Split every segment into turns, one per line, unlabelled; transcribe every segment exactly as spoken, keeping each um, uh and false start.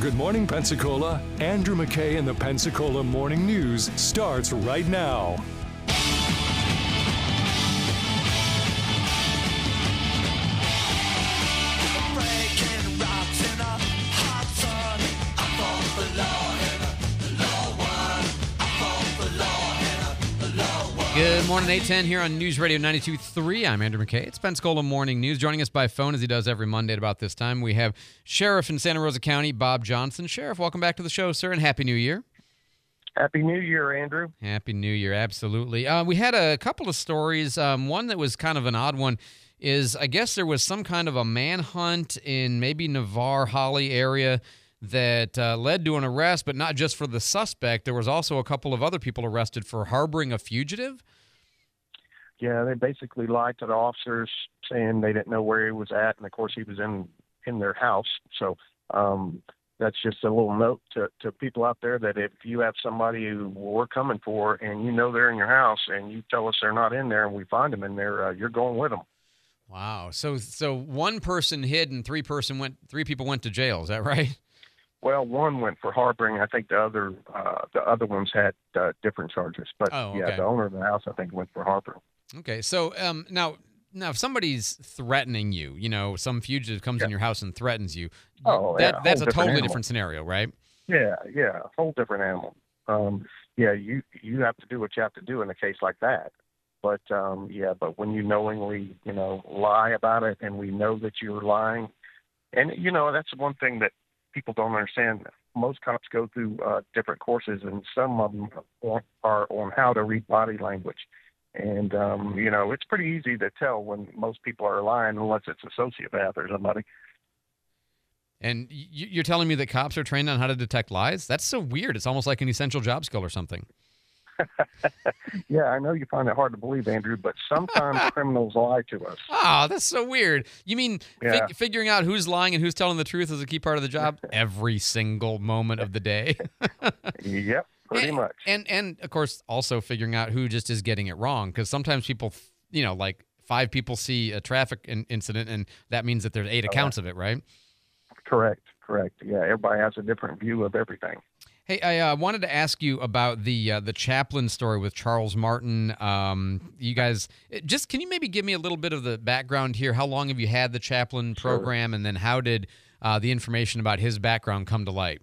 Good morning, Pensacola. Andrew McKay and the Pensacola Morning News starts right now.
Good morning, eight ten here on News Radio ninety-two point three. I'm Andrew McKay. It's Pensacola Morning News. Joining us by phone, as he does every Monday at about this time, we have Sheriff in Santa Rosa County, Bob Johnson. Sheriff, welcome back to the show, sir, and Happy New Year.
Happy New Year, Andrew.
Happy New Year, absolutely. Uh, we had a couple of stories. Um, one that was kind of an odd one is, I guess there was some kind of a manhunt in maybe Navarre, Holly area that uh, led to an arrest, but not just for the suspect. There was also a couple of other people arrested for harboring a fugitive.
Yeah, they basically lied to the officers, saying they didn't know where he was at, and of course he was in in their house. So um, that's just a little note to, to people out there that if you have somebody who we're coming for, and you know they're in your house, and you tell us they're not in there, and we find them in there, uh, you're going with them.
Wow. So so one person hid, and three person went. Three people went to jail. Is that right?
Well, one went for harboring. I think the other uh, the other ones had uh, different charges. But
oh, okay.
yeah, the owner of the house, I think, went for harboring.
Okay, so um, now, now, if somebody's threatening you, you know, some fugitive comes
yeah.
in your house and threatens you,
oh,
that,
yeah,
that's a,
a
totally
animal.
different scenario, right?
Yeah, yeah, a whole different animal. Um, yeah, you you have to do what you have to do in a case like that. But um, yeah, but when you knowingly, you know, lie about it, and we know that you're lying, and you know that's one thing that people don't understand. Most cops go through uh, different courses, and some of them are on how to read body language. And, um, you know, it's pretty easy to tell when most people are lying unless it's a sociopath or somebody.
And you're telling me that cops are trained on how to detect lies? That's so weird. It's almost like an essential job skill or something.
Yeah, I know you find it hard to believe, Andrew, but sometimes criminals lie to us.
Oh, that's so weird. You mean
yeah.
fig- figuring out who's lying and who's telling the truth is a key part of the job every single moment of the day?
Yep, pretty
and,
much.
And, and, of course, also figuring out who just is getting it wrong, because sometimes people, you know, like five people see a traffic in- incident, and that means that there's eight accounts of it, right?
Correct, correct. Yeah, everybody has a different view of everything.
Hey, I uh, wanted to ask you about the uh, the chaplain story with Charles Martin. Um, you guys, just can you maybe give me a little bit of the background here? How long have you had the chaplain program,
sure.
and then how did uh, the information about his background come to light?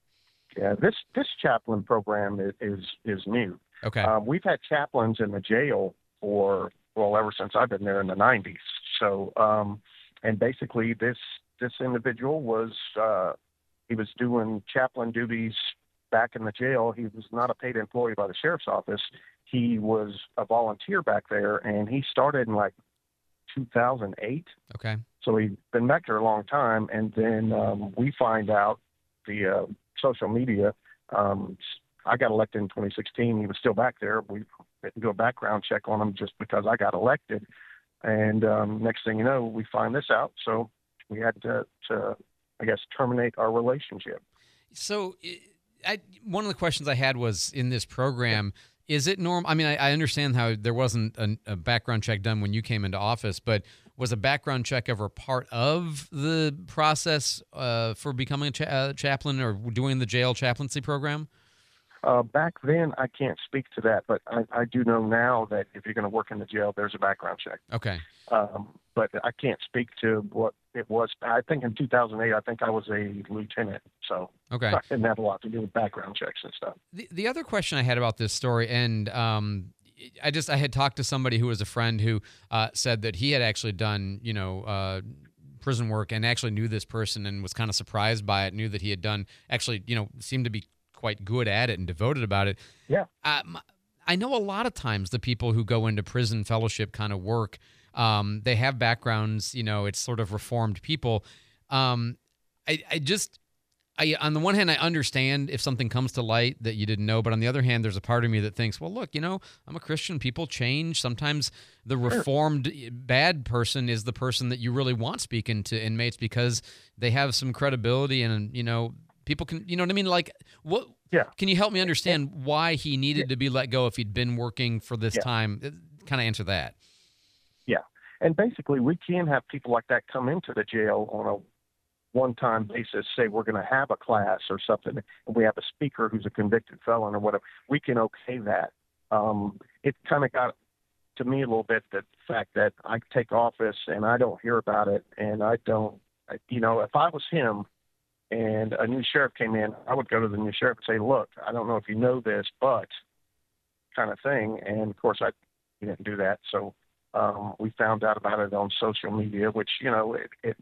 Yeah, this this chaplain program is is, is new.
Okay,
um, we've had chaplains in the jail for well ever since I've been there in the nineties. So, um, and basically this this individual was uh, he was doing chaplain duties back in the jail. He was not a paid employee by the sheriff's office. He was a volunteer back there, and he started in like two thousand eight.
Okay.
So he'd been back there a long time, and then um, we find out via uh, social media. Um, I got elected in twenty sixteen. He was still back there. We didn't do a background check on him just because I got elected. And um, next thing you know, we find this out. So we had to, to I guess, terminate our relationship.
So I, one of the questions I had was in this program, is it normal? I mean, I, I understand how there wasn't a, a background check done when you came into office, but was a background check ever part of the process uh, for becoming a cha- uh, chaplain or doing the jail chaplaincy program?
Uh, back then, I can't speak to that, but I, I do know now that if you're going to work in the jail, there's a background check.
Okay.
Um, but I can't speak to what it was. I think in two thousand eight, I think I was a lieutenant, so
okay.
I didn't have a lot to do with background checks and stuff.
The, the other question I had about this story, and um, I just I had talked to somebody who was a friend who uh, said that he had actually done, you know, uh, prison work and actually knew this person and was kind of surprised by it, knew that he had done, actually, you know, seemed to be quite good at it and devoted about it.
Yeah.
Um, I know a lot of times the people who go into prison fellowship kind of work, um, they have backgrounds, you know, it's sort of reformed people. Um, I, I just, I on the one hand, I understand if something comes to light that you didn't know, but on the other hand, there's a part of me that thinks, well, look, you know, I'm a Christian, people change. Sometimes the reformed bad person is the person that you really want speaking to inmates because they have some credibility and, you know, people can, you know what I mean? Like, what?
Yeah.
Can you help me understand why he needed
yeah.
to be let go if he'd been working for this
yeah.
time? Kind of answer that.
Yeah. And basically, we can have people like that come into the jail on a one-time basis, say we're going to have a class or something, and we have a speaker who's a convicted felon or whatever, we can okay that. Um, it kind of got to me a little bit the fact that I take office and I don't hear about it, and I don't, you know, if I was him and a new sheriff came in, I would go to the new sheriff and say, look, I don't know if you know this, but kind of thing. And of course, I he didn't do that. So um, we found out about it on social media, which, you know, it, it,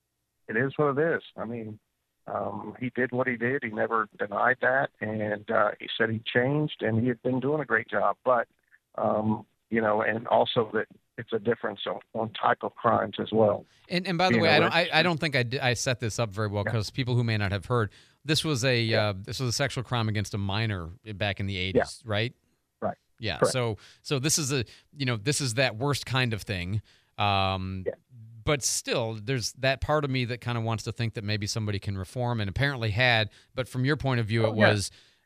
it is what it is. I mean, um, he did what he did. He never denied that. And uh, he said he changed and he had been doing a great job. But, um, you know, and also that it's a difference on, on type of crimes as well.
And and by the
Being
way, I don't I,
arrested.
I don't think I, did, I set this up very well because people who may not have heard, this was a
Yeah.
uh, this was a sexual crime against a minor back in the eighties, right?
Right.
Yeah.
Correct.
So so this is a you know this is that worst kind of thing. Um,
Yeah.
But still, there's that part of me that kind of wants to think that maybe somebody can reform, and apparently had. But from your point of view,
Oh,
it
yeah.
was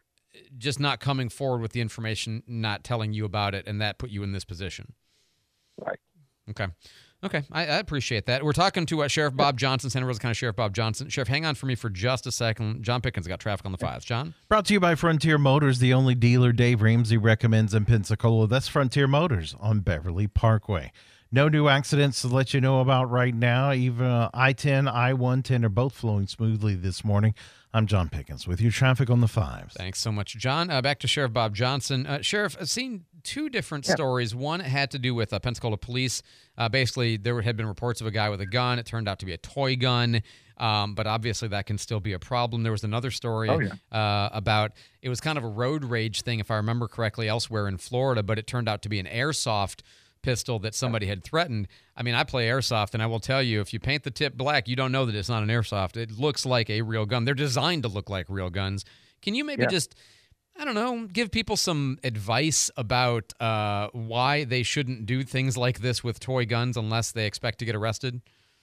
just not coming forward with the information, not telling you about it, and that put you in this position.
Right.
Okay. Okay. I, I appreciate that. We're talking to uh, Sheriff Bob Johnson, Santa Rosa County Sheriff Bob Johnson. Sheriff, hang on for me for just a second. John Pickens got traffic on the fives. John?
Brought to you by Frontier Motors, the only dealer Dave Ramsey recommends in Pensacola. That's Frontier Motors on Beverly Parkway. No new accidents to let you know about right now. Even uh, I ten, I one ten are both flowing smoothly this morning. I'm John Pickens with your traffic on the fives.
Thanks so much, John. Uh, back to Sheriff Bob Johnson. Uh, Sheriff, I've seen two different
Yeah.
stories. One had to do with uh, Pensacola police. Uh, basically, there had been reports of a guy with a gun. It turned out to be a toy gun, um, but obviously that can still be a problem. There was another story
Oh, yeah.
uh, about, it was kind of a road rage thing, if I remember correctly, elsewhere in Florida, but it turned out to be an airsoft pistol that somebody had threatened. I mean, I play airsoft, and I will tell you, if you paint the tip black, you don't know that it's not an airsoft. It looks like a real gun. They're designed to look like real guns. Can you maybe
Yeah.
just, I don't know, give people some advice about uh, why they shouldn't do things like this with toy guns unless they expect to get arrested?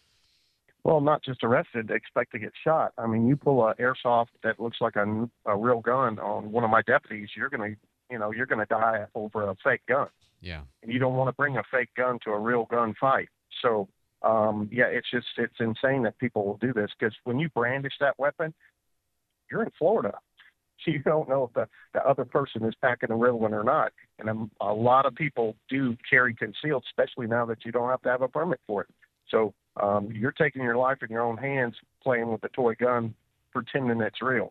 Well, not just arrested, they expect to get shot. I mean, you pull an airsoft that looks like a, a real gun on one of my deputies, you're going to, you know, you're going to die over a fake gun.
Yeah.
And you don't want to bring a fake gun to a real gun fight. So, um, yeah, it's just, it's insane that people will do this because when you brandish that weapon, you're in Florida. You don't know if the, the other person is packing a real one or not. And um, a lot of people do carry concealed, especially now that you don't have to have a permit for it. So um, you're taking your life in your own hands playing with a toy gun, pretending it's real.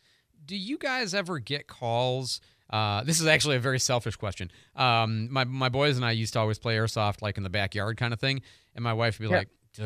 Do you guys ever get calls? Uh, this is actually a very selfish question. Um, my my boys and I used to always play airsoft like in the backyard kind of thing, and my wife would be
Yeah.
like,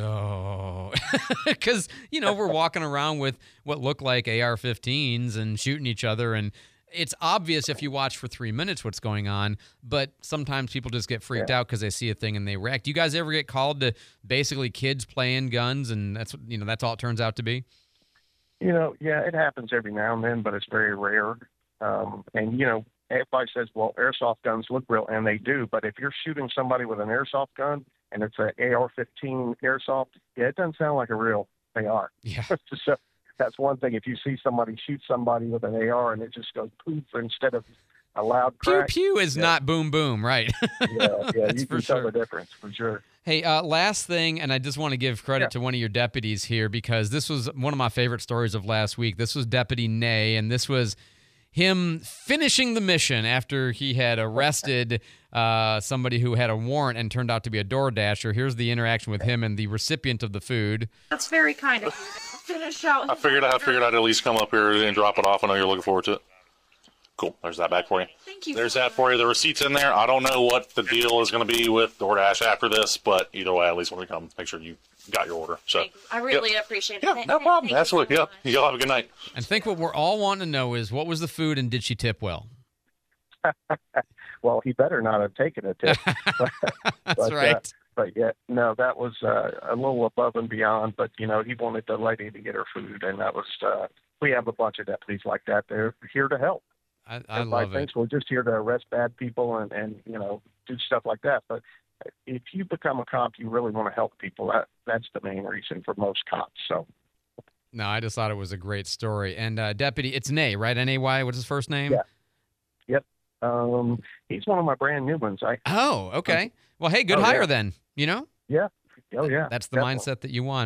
"Oh," because you know we're walking around with what look like A R fifteens and shooting each other, and it's obvious if you watch for three minutes what's going on. But sometimes people just get freaked
Yeah.
out because they see a thing and they react. Do you guys ever get called to basically kids playing guns, and that's what you know that's all it turns out to be?
You know, yeah, it happens every now and then, but it's very rare. Um, and, you know, everybody says, well, airsoft guns look real, and they do. But if you're shooting somebody with an airsoft gun and it's an A R fifteen airsoft, yeah, it doesn't sound like a real A R.
Yeah.
So that's one thing. If you see somebody shoot somebody with an A R and it just goes poof instead of a loud
Pew
crack.
pew is
Yeah.
not boom boom, right?
Yeah, yeah,
That's
you
for
can tell
sure.
the difference for sure.
Hey, uh, last thing, and I just want to give credit
Yeah.
to one of your deputies here because this was one of my favorite stories of last week. This was Deputy Nay, and this was him finishing the mission after he had arrested uh, somebody who had a warrant and turned out to be a door dasher. Here's the interaction with him and the recipient of the food.
That's very kind of you. Finish out.
I figured I figured I'd at least come up here and drop it off. I know you're looking forward to it. Cool. There's that back for you.
Thank you.
There's that for you. The receipt's in there. I don't know what the deal is going to be with DoorDash after this, but either way, at least when we come, make sure you got your order. So,
Thank you. I really appreciate it.
yeah,
Thank-
no problem.
thank you
Absolutely.
so
Yep.
much.
Y'all have a good night.
And think what we're all wanting to know is what was the food and did she tip well?
Well, he better not have taken a tip.
That's
But, uh,
right.
But yeah, no, that was uh, a little above and beyond. But you know, he wanted the lady to get her food, and that was. Uh, we have a bunch of deputies like that. They're here to help.
I, I
Everybody
love it.
thinks we're just here to arrest bad people and and you know do stuff like that. But if you become a cop, you really want to help people. That that's the main reason for most cops. So
No, I just thought it was a great story. And uh, Deputy, it's Nay, right? N A Y, what's his first name?
Yeah. Yep, um, he's one of my brand new ones. I
Oh, okay. Well, hey, good
Oh,
hire
yeah.
then, you know?
yeah, oh yeah,
That's the
definitely.
mindset that you want.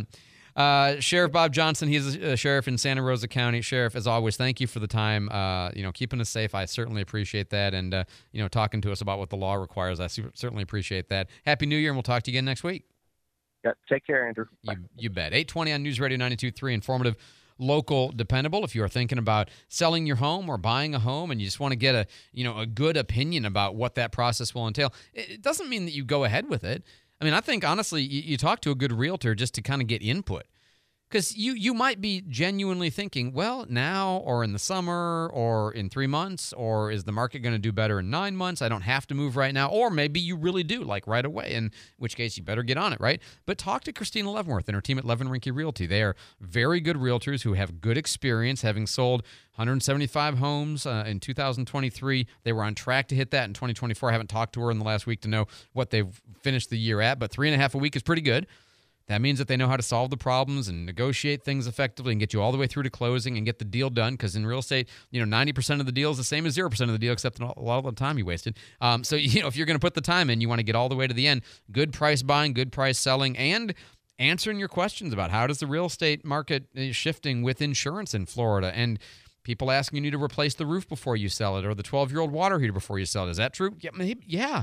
Uh, Sheriff Bob Johnson, he's a sheriff in Santa Rosa County. Sheriff, as always, thank you for the time. Uh, you know, keeping us safe. I certainly appreciate that. And, uh, you know, talking to us about what the law requires. I su- certainly appreciate that. Happy New Year, and we'll talk to you again next week.
Yeah, take care, Andrew.
You, you bet. eight twenty on News Radio ninety-two point three, informative, local, dependable. If you are thinking about selling your home or buying a home and you just want to get a, you know, a good opinion about what that process will entail, it doesn't mean that you go ahead with it. I mean, I think, honestly, you, you talk to a good realtor just to kind of get input. Because you, you might be genuinely thinking, well, now or in the summer or in three months, or is the market going to do better in nine months? I don't have to move right now. Or maybe you really do, like right away, in which case you better get on it, right? But talk to Christina Leavenworth and her team at Levin Rinke Realty. They are very good realtors who have good experience, having sold one hundred seventy-five homes uh, in two thousand twenty-three. They were on track to hit that in twenty twenty-four. I haven't talked to her in the last week to know what they've finished the year at, but three and a half a week is pretty good. That means that they know how to solve the problems and negotiate things effectively and get you all the way through to closing and get the deal done. Because in real estate, you know, ninety percent of the deal is the same as zero percent of the deal, except a lot of the time you wasted. Um, so, you know, if you're going to put the time in, you want to get all the way to the end. Good price buying, good price selling, and answering your questions about how does the real estate market is shifting with insurance in Florida, and people asking you to replace the roof before you sell it, or the twelve-year-old water heater before you sell it. Is that true? Yeah, maybe, yeah.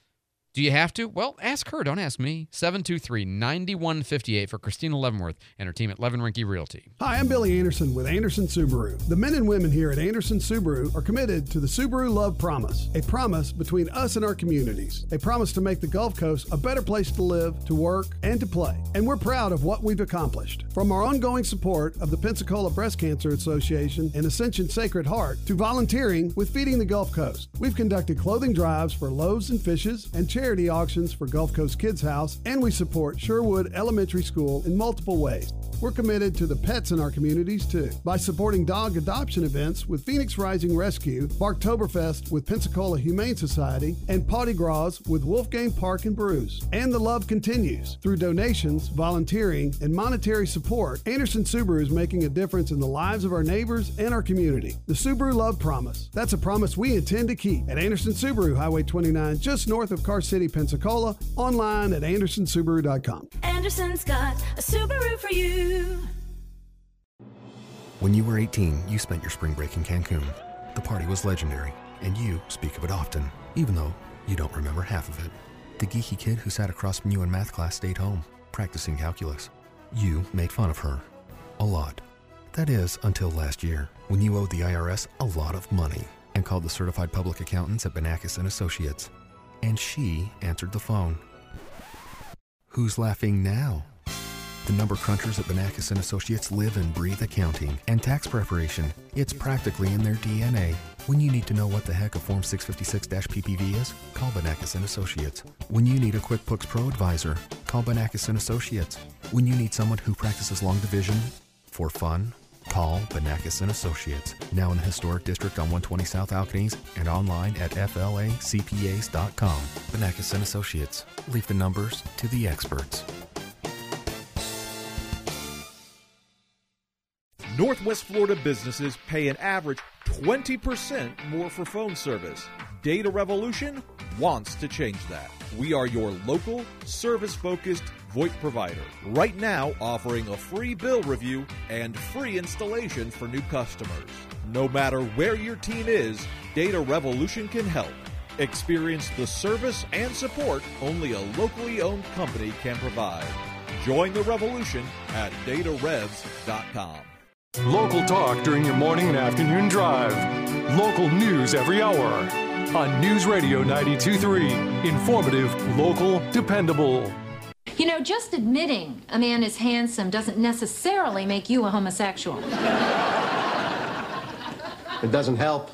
Do you have to? Well, ask her. Don't ask me. seven two three, nine one five eight for Christina Leavenworth and her team at Levin Rinke Realty.
Hi, I'm Billy Anderson with Anderson Subaru. The men and women here at Anderson Subaru are committed to the Subaru Love Promise, a promise between us and our communities, a promise to make the Gulf Coast a better place to live, to work, and to play. And we're proud of what we've accomplished. From our ongoing support of the Pensacola Breast Cancer Association and Ascension Sacred Heart to volunteering with Feeding the Gulf Coast. We've conducted clothing drives for Loaves and Fishes and charity Charity auctions for Gulf Coast Kids House, and we support Sherwood Elementary School in multiple ways. We're committed to the pets in our communities, too, by supporting dog adoption events with Phoenix Rising Rescue, Barktoberfest with Pensacola Humane Society, and Potty Gras with Wolfgang Park and Brews. And the love continues. Through donations, volunteering, and monetary support, Anderson Subaru is making a difference in the lives of our neighbors and our community. The Subaru Love Promise. That's a promise we intend to keep at Anderson Subaru, Highway twenty-nine, just north of Car City, Pensacola, online at anderson subaru dot com.
Anderson's got a Subaru for you.
When you were eighteen, you spent your spring break in Cancun. The party was legendary, and you speak of it often, even though you don't remember half of it. The geeky kid who sat across from you in math class stayed home, practicing calculus. You made fun of her. A lot. That is, until last year, when you owed the I R S a lot of money and called the certified public accountants at Banakis and Associates. And she answered the phone. Who's laughing now? The number crunchers at Banakis and Associates live and breathe accounting and tax preparation. It's practically in their D N A. When you need to know what the heck a Form six fifty-six P P V is, call Banakis and Associates. When you need a QuickBooks Pro advisor, call Banakis and Associates. When you need someone who practices long division for fun, call Banakis and Associates. Now in the historic district on one twenty South Alcanese and online at F L A C P As dot com. Banakis and Associates. Leave the numbers to the experts.
Northwest Florida businesses pay an average twenty percent more for phone service. Data Revolution wants to change that. We are your local, service-focused VoIP provider. Right now, offering a free bill review and free installation for new customers. No matter where your team is, Data Revolution can help. Experience the service and support only a locally owned company can provide. Join the revolution at data revs dot com.
Local talk during your morning and afternoon drive. Local news every hour. On News Radio ninety-two point three. Informative, local, dependable.
You know, just admitting a man is handsome doesn't necessarily make you a homosexual.
It doesn't help.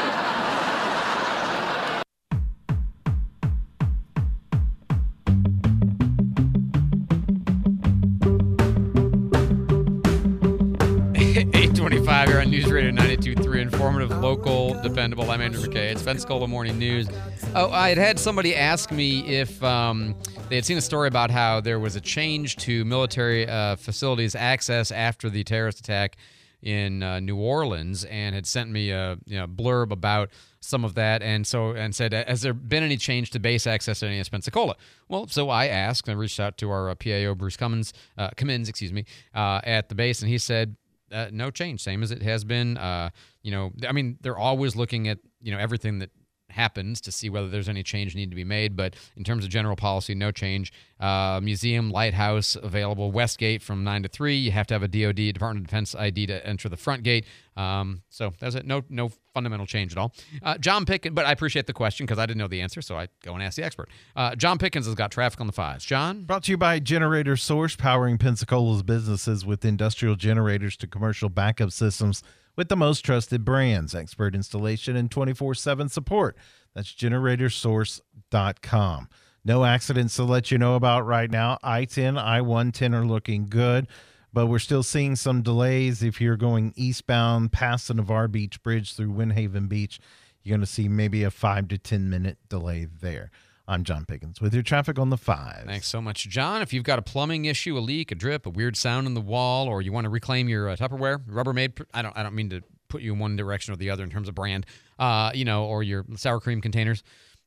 eight twenty-five here on News Radio ninety-two point three. Informative, local, dependable. I'm Andrew McKay. It's Pensacola Morning News. Oh, I had had somebody ask me if um, they had seen a story about how there was a change to military uh, facilities access after the terrorist attack in uh, New Orleans and had sent me a you know, blurb about some of that, and so and said, has there been any change to base access at N A S Pensacola? Well, so I asked, I reached out to our uh, P A O, Bruce Cummins, uh, Cummins, excuse me, uh, at the base, and he said, uh, no change, same as it has been. Uh, you know, I mean, they're always looking at, you know, everything that happens to see whether there's any change need to be made, but in terms of general policy, no change. Uh, museum, lighthouse available, Westgate from nine to three. You have to have a D O D, Department of Defense I D to enter the front gate. Um, so that's it. No, no fundamental change at all. Uh, John Pickens, but I appreciate the question because I didn't know the answer, so I go and ask the expert. Uh, John Pickens has got traffic on the fives. John?
Brought to you by Generator Source, powering Pensacola's businesses with industrial generators to commercial backup systems with the most trusted brands, expert installation, and twenty-four seven support. That's generator source dot com. No accidents to let you know about right now. I ten, I one ten are looking good, but we're still seeing some delays. If you're going eastbound past the Navarre Beach Bridge through Windhaven Beach, you're going to see maybe a five to ten minute delay there. I'm John Pickens with your traffic on the five.
Thanks so much, John. If you've got a plumbing issue, a leak, a drip, a weird sound in the wall, or you want to reclaim your uh, Tupperware, Rubbermaid, I don't I don't mean to put you in one direction or the other in terms of brand, uh, you know, or your sour cream containers.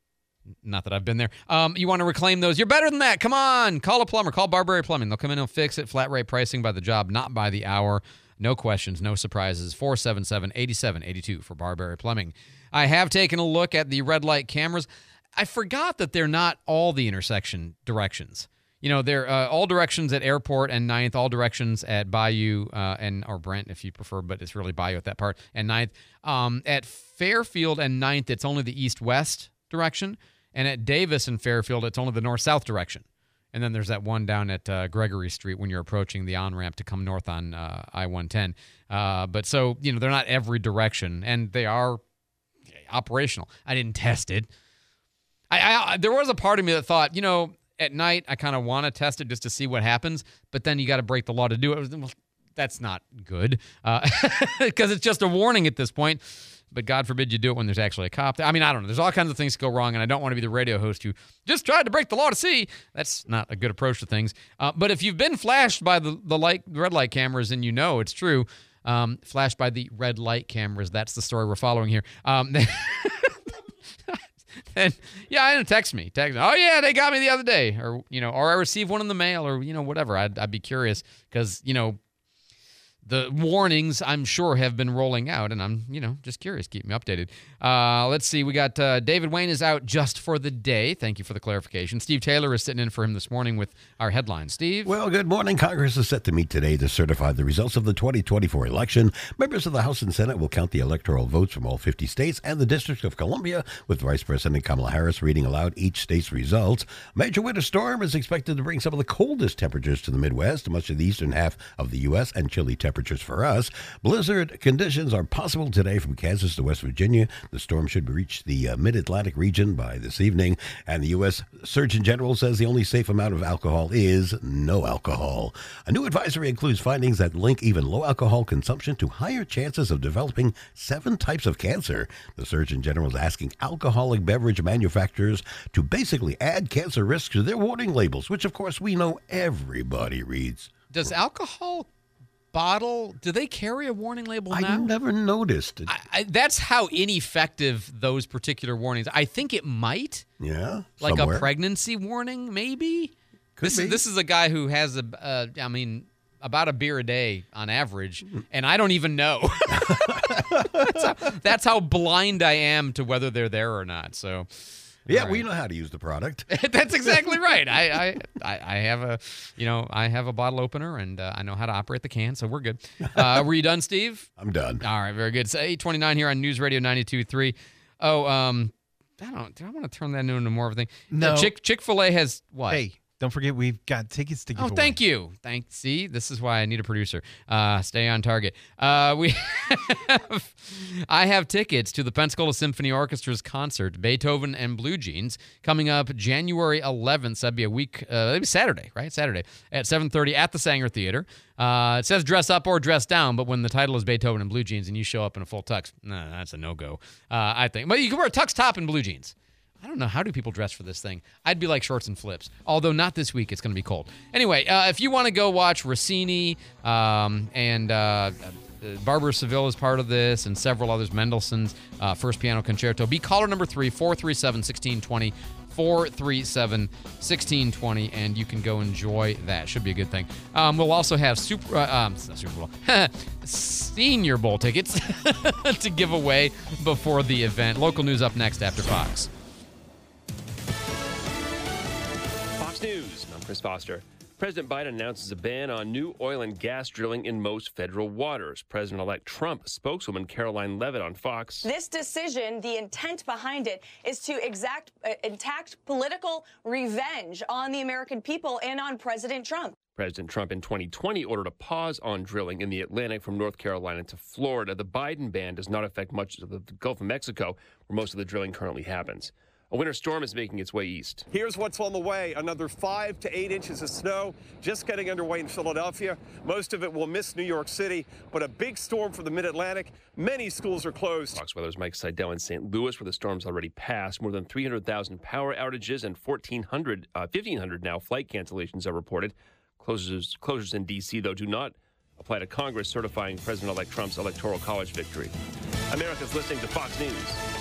Not that I've been there. Um, you want to reclaim those. You're better than that. Come on. Call a plumber. Call Barberry Plumbing. They'll come in and fix it. Flat rate pricing by the job, not by the hour. No questions, no surprises. four seven seven, eight seven eight two for Barberry Plumbing. I have taken a look at the red light cameras. I forgot that they're not all the intersection directions. You know, they're uh, all directions at Airport and ninth, all directions at Bayou uh, and or Brent if you prefer, but it's really Bayou at that part, and ninth. Um, at Fairfield and ninth, it's only the east-west direction, and at Davis and Fairfield, it's only the north-south direction. And then there's that one down at uh, Gregory Street when you're approaching the on-ramp to come north on uh, I one ten. Uh, but so, you know, they're not every direction, and they are operational. I didn't test it. I, I there was a part of me that thought, you know, at night I kind of want to test it just to see what happens, but then you got to break the law to do it. Well, that's not good because uh, it's just a warning at this point. But God forbid you do it when there's actually a cop there. I mean, I don't know. There's all kinds of things that go wrong, and I don't want to be the radio host who just tried to break the law to see. That's not a good approach to things. Uh, but if you've been flashed by the, the light, red light cameras and you know it's true, um, flashed by the red light cameras, that's the story we're following here. Um, and yeah, I didn't text me. Text me. Oh yeah, they got me the other day, or you know, or I received one in the mail, or you know, whatever. I'd, I'd be curious because you know. The warnings, I'm sure, have been rolling out, and I'm, you know, just curious. Keep me updated. Uh, let's see. We got uh, David Wayne is out just for the day. Thank you for the clarification. Steve Taylor is sitting in for him this morning with our headlines. Steve?
Well, good morning. Congress is set to meet today to certify the results of the twenty twenty-four election. Members of the House and Senate will count the electoral votes from all fifty states and the District of Columbia, with Vice President Kamala Harris reading aloud each state's results. Major winter storm is expected to bring some of the coldest temperatures to the Midwest, much of the eastern half of the U S, and chilly temperatures temperatures for us. Blizzard conditions are possible today from Kansas to West Virginia. The storm should reach the uh, mid-Atlantic region by this evening, and the U S Surgeon General says the only safe amount of alcohol is no alcohol. A new advisory includes findings that link even low alcohol consumption to higher chances of developing seven types of cancer. The Surgeon General is asking alcoholic beverage manufacturers to basically add cancer risks to their warning labels, which of course we know everybody reads.
Does alcohol bottle, do they carry a warning label now?
I never noticed it.
I, I, that's how ineffective those particular warnings. I think it might.
Yeah,
like
somewhere.
a pregnancy warning, maybe.
Could
this
be.
is this is a guy who has a, uh, I mean, about a beer a day on average, and I don't even know. that's, how, that's how blind I am to whether they're there or not. So.
Yeah, right. We know how to use the product.
That's exactly right. I, I I have a, you know, I have a bottle opener, and uh, I know how to operate the can, so we're good. Uh, were you done, Steve?
I'm done.
All right, very good. It's eight twenty-nine here on News Radio ninety-two point three. Oh, um, I don't. Do I want to turn that into more of a thing?
No.
Uh, Chick Chick-fil-A has what?
Hey. Don't forget, we've got tickets to give
Oh,
away.
thank you. Thank. See, this is why I need a producer. Uh, stay on target. Uh, we, have, I have tickets to the Pensacola Symphony Orchestra's concert, Beethoven and Blue Jeans, coming up January eleventh. So that'd be a week. Uh, that'd be Saturday, right? Saturday at seven thirty at the Sanger Theater. Uh, it says dress up or dress down, but when the title is Beethoven and Blue Jeans and you show up in a full tux, nah, that's a no go. Uh, I think, but you can wear a tux top and blue jeans. I don't know. How do people dress for this thing? I'd be like shorts and flips. Although not this week. It's going to be cold. Anyway, uh, if you want to go watch Rossini um, and uh, Barbara Seville is part of this, and several others. Mendelssohn's uh, First Piano Concerto. Be caller number three, four three seven, one six two zero, four three seven, one six two zero, and you can go enjoy that. Should be a good thing. Um, we'll also have Super, uh, um, Super Bowl, Senior Bowl tickets to give away before the event. Local news up next after Fox.
Fox News, I'm Chris Foster. President Biden announces a ban on new oil and gas drilling in most federal waters. President-elect Trump spokeswoman Caroline Leavitt on Fox.
This decision, the intent behind it, is to exact, uh, exact political revenge on the American people and on President Trump.
President Trump in twenty twenty ordered a pause on drilling in the Atlantic from North Carolina to Florida. The Biden ban does not affect much of the Gulf of Mexico, where most of the drilling currently happens. A winter storm is making its way east.
Here's what's on the way. Another five to eight inches of snow just getting underway in Philadelphia. Most of it will miss New York City, but a big storm for the mid-Atlantic. Many schools are closed.
Fox Weather's Mike Seidel in Saint Louis, where the storm's already passed. More than three hundred thousand power outages and fourteen hundred, uh, fifteen hundred now flight cancellations are reported. Closures, closures in D C, though, do not apply to Congress certifying President-elect Trump's Electoral College victory. America's listening to Fox News.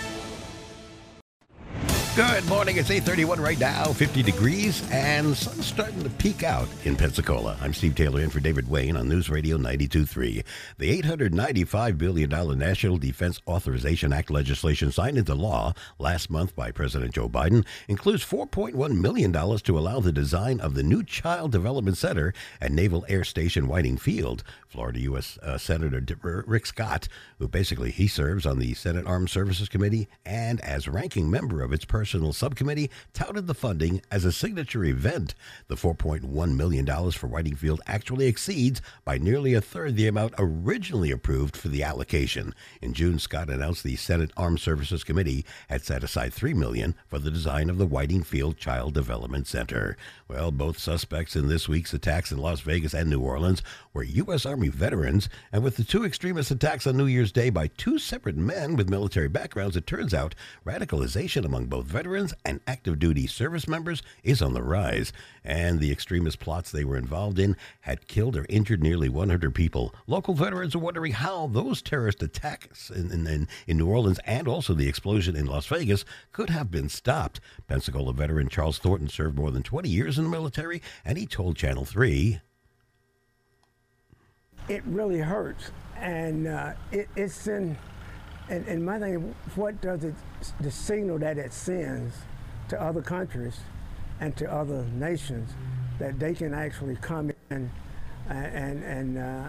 Good morning. It's eight thirty-one right now, fifty degrees, and sun's starting to peek out in Pensacola. I'm Steve Taylor in for David Wayne on News Radio ninety-two point three. The eight hundred ninety-five billion dollars National Defense Authorization Act legislation signed into law last month by President Joe Biden includes four point one million dollars to allow the design of the new Child Development Center at Naval Air Station Whiting Field. Florida U S Uh, Senator Rick Scott, who basically he serves on the Senate Armed Services Committee and as ranking member of its Personal Subcommittee, touted the funding as a signature event. The four point one million dollars for Whiting Field actually exceeds by nearly a third the amount originally approved for the allocation. In June, Scott announced the Senate Armed Services Committee had set aside three million dollars for the design of the Whiting Field Child Development Center. Well, both suspects in this week's attacks in Las Vegas and New Orleans were U S Army veterans, and with the two extremist attacks on New Year's Day by two separate men with military backgrounds, it turns out radicalization among both veterans and active duty service members is on the rise, and the extremist plots they were involved in had killed or injured nearly one hundred people. Local veterans are wondering how those terrorist attacks in, in, in New Orleans and also the explosion in Las Vegas could have been stopped. Pensacola veteran Charles Thornton served more than twenty years in the military, and he told Channel three,
it really hurts, and uh, it, it's in, and, and my thing, what does it, the signal that it sends to other countries and to other nations that they can actually come in and, and, and uh,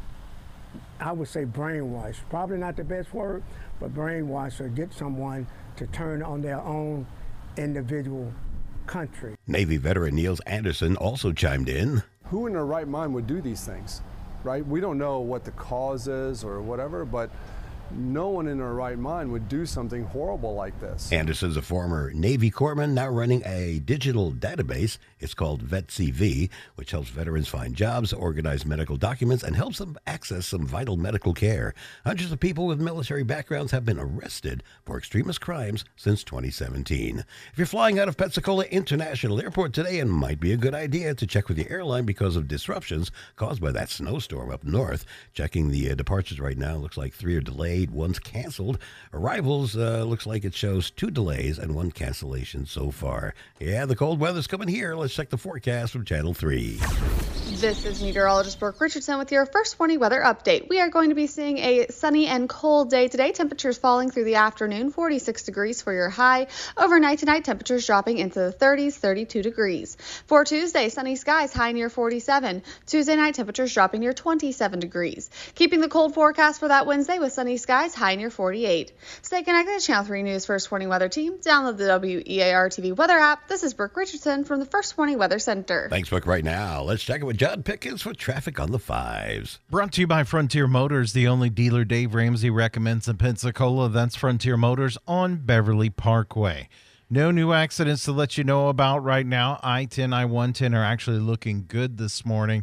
I would say brainwash, probably not the best word, but brainwash or get someone to turn on their own individual country.
Navy veteran Niels Anderson also chimed in.
Who in their right mind would do these things? Right? We don't know what the cause is or whatever, but no one in their right mind would do something horrible like this.
Anderson's a former Navy corpsman now running a digital database. It's called VetCV, which helps veterans find jobs, organize medical documents, and helps them access some vital medical care. Hundreds of people with military backgrounds have been arrested for extremist crimes since twenty seventeen. If you're flying out of Pensacola International Airport today, it might be a good idea to check with your airline because of disruptions caused by that snowstorm up north. Checking the uh, departures right now, looks like three are delayed. One's canceled. Arrivals, uh, looks like it shows two delays and one cancellation so far. Yeah, the cold weather's coming here. Let's check the forecast from Channel three.
This is meteorologist Brooke Richardson with your First twenty weather update. We are going to be seeing a sunny and cold day today. Temperatures falling through the afternoon, forty-six degrees for your high. Overnight tonight, temperatures dropping into the thirties, thirty-two degrees. For Tuesday, sunny skies, high near forty-seven. Tuesday night, temperatures dropping near twenty-seven degrees. Keeping the cold forecast for that Wednesday with sunny skies, high near forty-eight. Stay connected to Channel three News First twenty Weather Team. Download the W E A R T V weather app. This is Brooke Richardson from the First twenty Weather Center.
Thanks, Brooke. Right now, let's check it with John Pickens for traffic on the fives.
Brought to you by Frontier Motors, the only dealer Dave Ramsey recommends in Pensacola. That's Frontier Motors on Beverly Parkway. No new accidents to let you know about right now. I ten, I one ten are actually looking good this morning.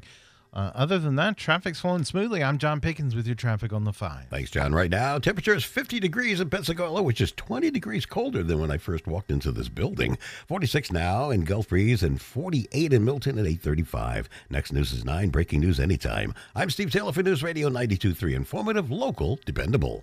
Uh, other than that, traffic's flowing smoothly. I'm John Pickens with your traffic on the five.
Thanks, John. Right now, temperature is fifty degrees in Pensacola, which is twenty degrees colder than when I first walked into this building. forty-six now in Gulf Breeze and forty-eight in Milton at eight thirty-five. Next news is nine. Breaking news anytime. I'm Steve Taylor for News Radio ninety-two point three. Informative, local, dependable.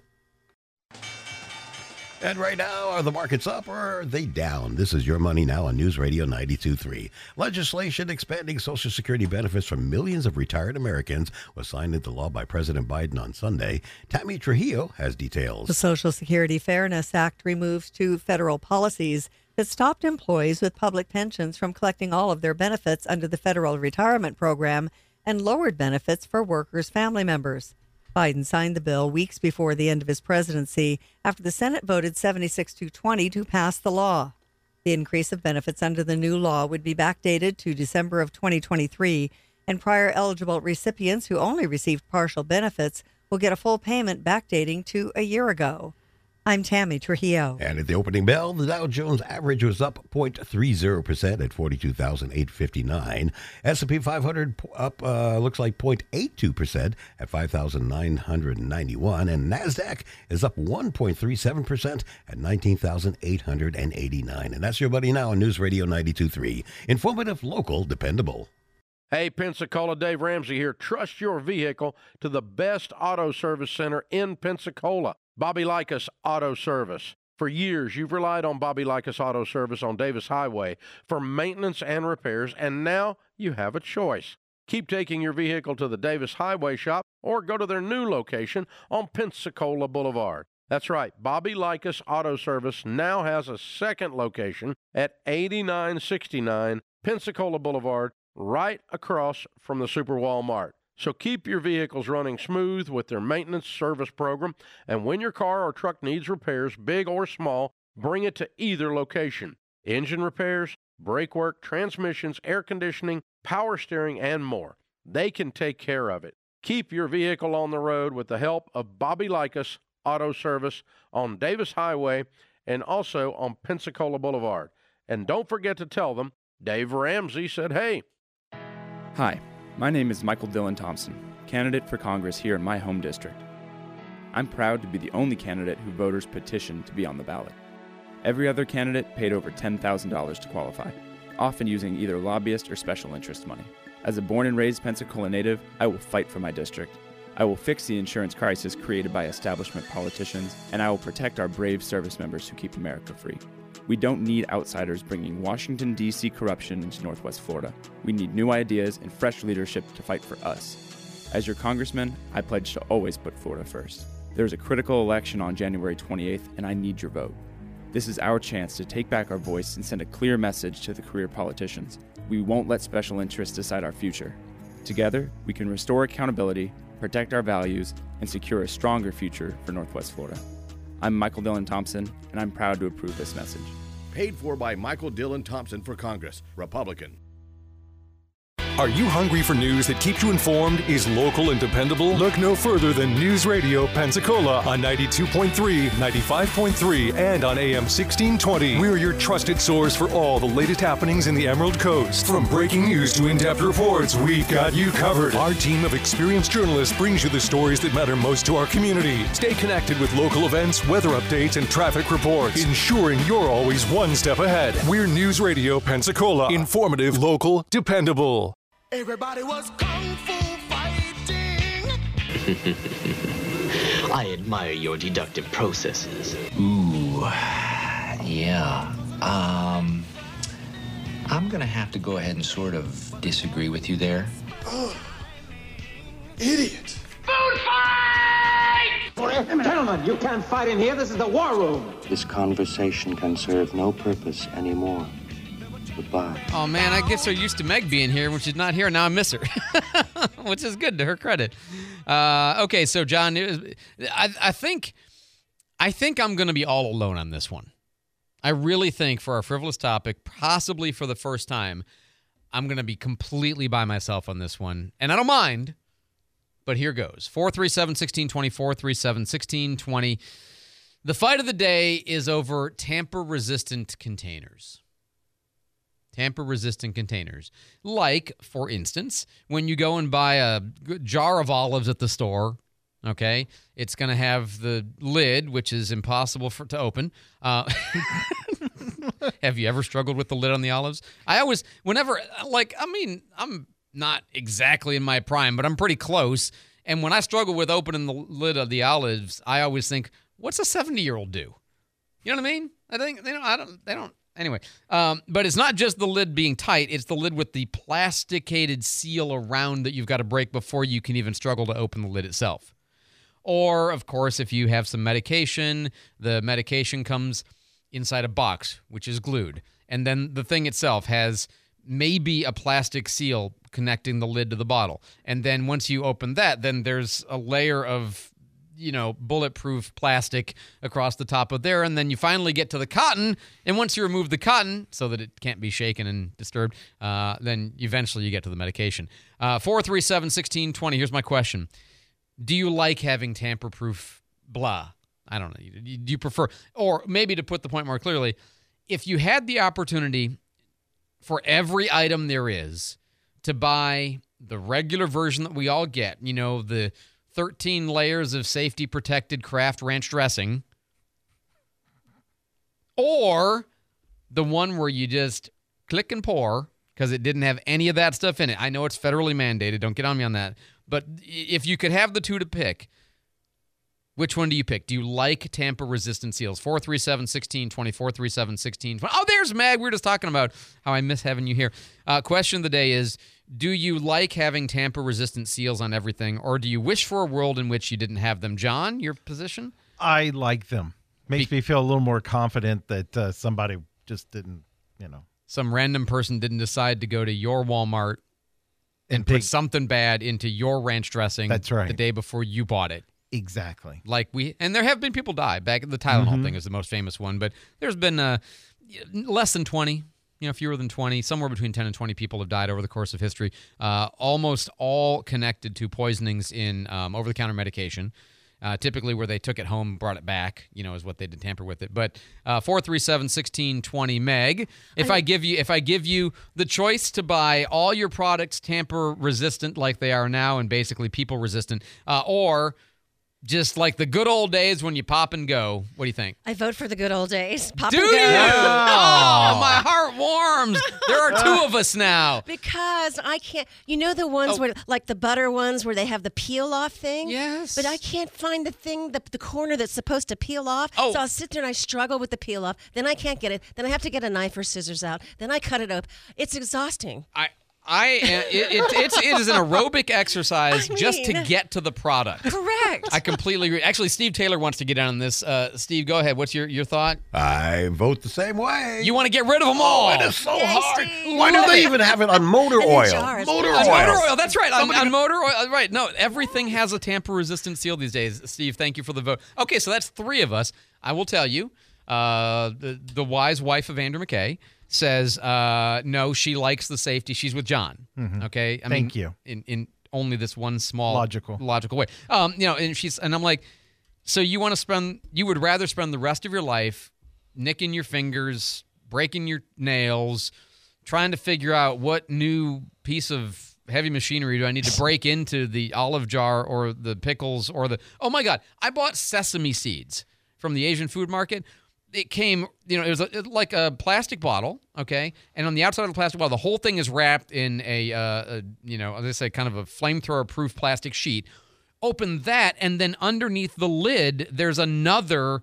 And right now, are the markets up or are they down? This is Your Money Now on News Radio ninety-two point three. Legislation expanding Social Security benefits for millions of retired Americans was signed into law by President Biden on Sunday. Tammy Trujillo has details.
The Social Security Fairness Act removes two federal policies that stopped employees with public pensions from collecting all of their benefits under the federal retirement program and lowered benefits for workers' family members. Biden signed the bill weeks before the end of his presidency after the Senate voted seventy-six to twenty to pass the law. The increase of benefits under the new law would be backdated to December of twenty twenty-three, and prior eligible recipients who only received partial benefits will get a full payment backdating to a year ago. I'm Tammy Trujillo.
And at the opening bell, the Dow Jones average was up zero point three zero percent at forty-two thousand eight hundred fifty-nine. S and P five hundred up, uh, looks like zero point eight two percent at five thousand nine hundred ninety-one. And NASDAQ is up one point three seven percent at nineteen thousand eight hundred eighty-nine. And that's Your Money Now on News Radio ninety-two point three. Informative, local, dependable.
Hey, Pensacola, Dave Ramsey here. Trust your vehicle to the best auto service center in Pensacola. Bobby Likas Auto Service. For years, you've relied on Bobby Likas Auto Service on Davis Highway for maintenance and repairs, and now you have a choice. Keep taking your vehicle to the Davis Highway shop or go to their new location on Pensacola Boulevard. That's right, Bobby Likas Auto Service now has a second location at eighty-nine sixty-nine Pensacola Boulevard, right across from the Super Walmart. So keep your vehicles running smooth with their maintenance service program, and when your car or truck needs repairs, big or small, bring it to either location. Engine repairs, brake work, transmissions, air conditioning, power steering, and more. They can take care of it. Keep your vehicle on the road with the help of Bobby Likas Auto Service on Davis Highway and also on Pensacola Boulevard. And don't forget to tell them Dave Ramsey said, hey.
Hi. My name is Michael Dillon Thompson, candidate for Congress here in my home district. I'm proud to be the only candidate who voters petitioned to be on the ballot. Every other candidate paid over ten thousand dollars to qualify, often using either lobbyist or special interest money. As a born and raised Pensacola native, I will fight for my district. I will fix the insurance crisis created by establishment politicians, and I will protect our brave service members who keep America free. We don't need outsiders bringing Washington, D C corruption into Northwest Florida. We need new ideas and fresh leadership to fight for us. As your congressman, I pledge to always put Florida first. There's a critical election on January twenty-eighth, and I need your vote. This is our chance to take back our voice and send a clear message to the career politicians. We won't let special interests decide our future. Together, we can restore accountability, protect our values, and secure a stronger future for Northwest Florida. I'm Michael Dillon Thompson, and I'm proud to approve this message.
Paid for by Michael Dillon Thompson for Congress, Republican.
Are you hungry for news that keeps you informed, is local and dependable? Look no further than News Radio Pensacola on ninety-two point three, ninety-five point three, and on A M sixteen twenty. We're your trusted source for all the latest happenings in the Emerald Coast. From breaking news to in-depth reports, we've got you covered. Our team of experienced journalists brings you the stories that matter most to our community. Stay connected with local events, weather updates, and traffic reports, ensuring you're always one step ahead. We're News Radio Pensacola. Informative, local, dependable.
Everybody was kung fu fighting.
I admire your deductive processes. Ooh, yeah. Um, I'm gonna have to go ahead and sort of disagree with you there.
Oh, idiot. Food fight!
Gentlemen, you can't fight in here. This is the war room.
This conversation can serve no purpose anymore. Goodbye.
Oh, man, I get so used to Meg being here when she's not here. Now I miss her, which is good to her credit. Uh, okay, so, John, it was, I, I think I think I'm going to be all alone on this one. I really think for our frivolous topic, possibly for the first time, I'm going to be completely by myself on this one. And I don't mind, but here goes. four three seven, one six two zero, four three seven, one six two zero. The fight of the day is over tamper-resistant containers. tamper-resistant containers. Like, for instance, when you go and buy a jar of olives at the store, okay, it's going to have the lid, which is impossible for to open. Uh, have you ever struggled with the lid on the olives? I always, whenever, like, I mean, I'm not exactly in my prime, but I'm pretty close. And when I struggle with opening the lid of the olives, I always think, what's a seventy-year-old do? You know what I mean? I think they don't. I don't. They don't. Anyway, um, but it's not just the lid being tight. It's the lid with the plasticated seal around that you've got to break before you can even struggle to open the lid itself. Or, of course, if you have some medication, the medication comes inside a box, which is glued. And then the thing itself has maybe a plastic seal connecting the lid to the bottle. And then once you open that, then there's a layer of, you know, bulletproof plastic across the top of there. And then you finally get to the cotton. And once you remove the cotton so that it can't be shaken and disturbed, uh, then eventually you get to the medication. Uh, four three seven, one six two zero. Here's my question. Do you like having tamper-proof blah? I don't know. Do you prefer, or maybe to put the point more clearly, if you had the opportunity for every item there is to buy the regular version that we all get, you know, the thirteen layers of safety protected Kraft ranch dressing, or the one where you just click and pour because it didn't have any of that stuff in it. I know it's federally mandated. Don't get on me on that. But if you could have the two to pick, which one do you pick? Do you like tamper-resistant seals? four three seven, one six two zero, four three seven, one six two zero. Oh, there's Mag. We were just talking about how I miss having you here. Uh, question of the day is, do you like having tamper-resistant seals on everything, or do you wish for a world in which you didn't have them? John, your position?
I like them. Makes Be- me feel a little more confident that uh, somebody just didn't, you know.
Some random person didn't decide to go to your Walmart and, and put something bad into your ranch dressing.
That's right.
The day before you bought it.
Exactly.
Like we, and there have been people die. Back at the Tylenol
Mm-hmm.
thing is the most famous one, but there's been uh, less than twenty, you know, fewer than twenty, somewhere between ten and twenty people have died over the course of history, uh, almost all connected to poisonings in um, over-the-counter medication. Uh, typically where they took it home, brought it back, you know, is what they did tamper with it. But uh, four three seven, one six two zero, Meg, if I, I give you if I give you the choice to buy all your products tamper resistant like they are now and basically people resistant, uh, or just like the good old days when you pop and go, what do you think?
I vote for the good old days. Pop
do
and go.
you? Oh, my heart warms. There are two of us now.
Because I can't, you know the ones
Oh.
where, like the butter ones where they have the peel off thing?
Yes.
But I can't find the thing, the, the corner that's supposed to peel off.
Oh.
So I'll sit there and I struggle with the peel off. Then I can't get it. Then I have to get a knife or scissors out. Then I cut it up. It's exhausting.
I I am, it, it, it's, it is an aerobic exercise
I
just to
mean-
get to the product.
Correct.
I completely agree. Actually, Steve Taylor wants to get in on this. Uh, Steve, go ahead. What's your, your thought?
I vote the same way.
You want to get rid of them all.
Oh, it is so
Yay,
hard.
Steve.
Why don't they even have it on motor
And the
oil?
jars.
Motor
On
oil.
motor oil, that's right. On, on motor oil, right. No, everything has a tamper-resistant seal these days. Steve, thank you for the vote. Okay, so that's three of us. I will tell you, uh, the, the wise wife of Andrew McKay says, uh, no, she likes the safety. She's with John.
Mhm.
Okay? I
Thank
mean,
you.
In, in only this one small
Logical.
logical way. Um, you know, and she's and I'm like, so you want to spend you would rather spend the rest of your life nicking your fingers, breaking your nails, trying to figure out what new piece of heavy machinery do I need to break into the olive jar or the pickles or the oh my god, I bought sesame seeds from the Asian food market. It came, you know, it was a, like a plastic bottle, okay? And on the outside of the plastic bottle, the whole thing is wrapped in a, uh, a you know, as I say, kind of a flamethrower-proof plastic sheet. Open that, and then underneath the lid, there's another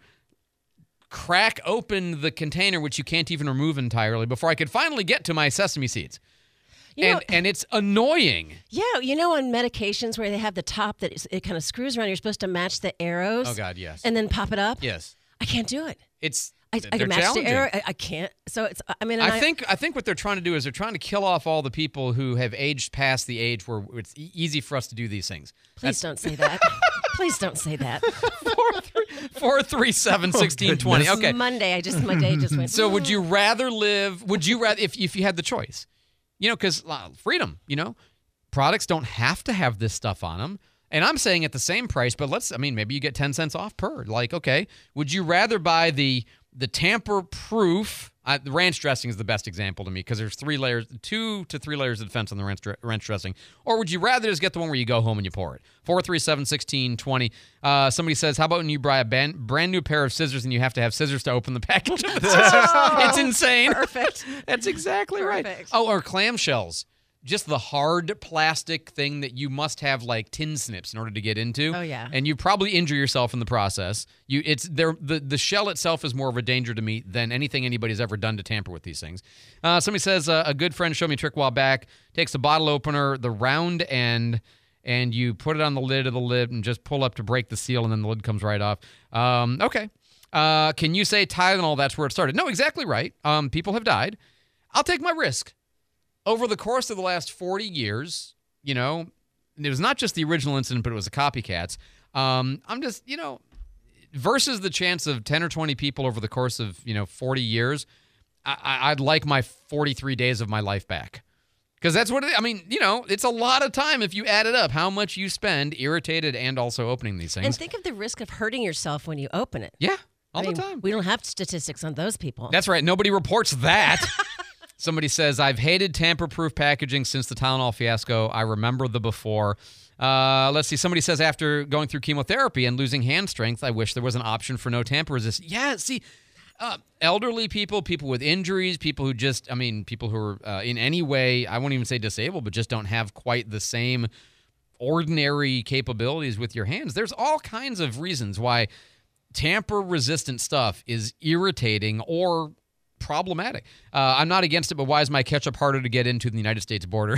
crack open the container, which you can't even remove entirely, before I could finally get to my sesame seeds.
You
and
know-
and it's annoying.
Yeah, you know on medications where they have the top that is, it kind of screws around, you're supposed to match the arrows.
Oh, God, yes.
And then pop it up.
Yes.
I can't do it.
It's
I, I
they're
can match the
challenging.
arrow. I, I can't. So it's, I mean, and
I
I
think I think what they're trying to do is they're trying to kill off all the people who have aged past the age where it's e- easy for us to do these things.
Please don't say that. Please don't say that.
four three seven, one six two zero. Okay.
Monday, I just, my day just went.
So would you rather live, would you rather, if, if you had the choice, you know, because uh, freedom, you know, products don't have to have this stuff on them. And I'm saying at the same price, but let's, I mean, maybe you get ten cents off per. Like, okay, would you rather buy the the tamper-proof, uh, the ranch dressing is the best example to me because there's three layers, two to three layers of defense on the ranch, ranch dressing. Or would you rather just get the one where you go home and you pour it? four three seven, one six two zero. Uh, somebody says, how about when you buy a ban- brand new pair of scissors and you have to have scissors to open the package of the scissors?
Oh,
it's insane.
Perfect.
That's exactly
Perfect.
right. Oh, or clamshells. Just the hard plastic thing that you must have like tin snips in order to get into.
Oh, yeah.
And you probably injure yourself in the process. You, it's there. The, the shell itself is more of a danger to me than anything anybody's ever done to tamper with these things. Uh, somebody says uh, a good friend showed me a trick a while back. Takes a bottle opener, the round end, and you put it on the lid of the lid and just pull up to break the seal, and then the lid comes right off. Um, okay. Uh, can you say Tylenol? That's where it started. No, exactly right. Um, people have died. I'll take my risk. Over the course of the last forty years, you know, it was not just the original incident, but it was the copycats. Um, I'm just, you know, versus the chance of ten or twenty people over the course of, you know, forty years, I, I'd like my forty-three days of my life back. Because that's what it, I mean, you know, it's a lot of time if you add it up, how much you spend irritated and also opening these things.
And think of the risk of hurting yourself when you open it.
Yeah, all
I
the
mean,
time.
We don't have statistics on those people.
That's right. Nobody reports that. Somebody says, I've hated tamper-proof packaging since the Tylenol fiasco. I remember the before. Uh, let's see. Somebody says, after going through chemotherapy and losing hand strength, I wish there was an option for no tamper resist. Yeah, see, uh, elderly people, people with injuries, people who just, I mean, people who are uh, in any way, I won't even say disabled, but just don't have quite the same ordinary capabilities with your hands. There's all kinds of reasons why tamper-resistant stuff is irritating or problematic. Uh, I'm not against it, but why is my ketchup harder to get into the United States border?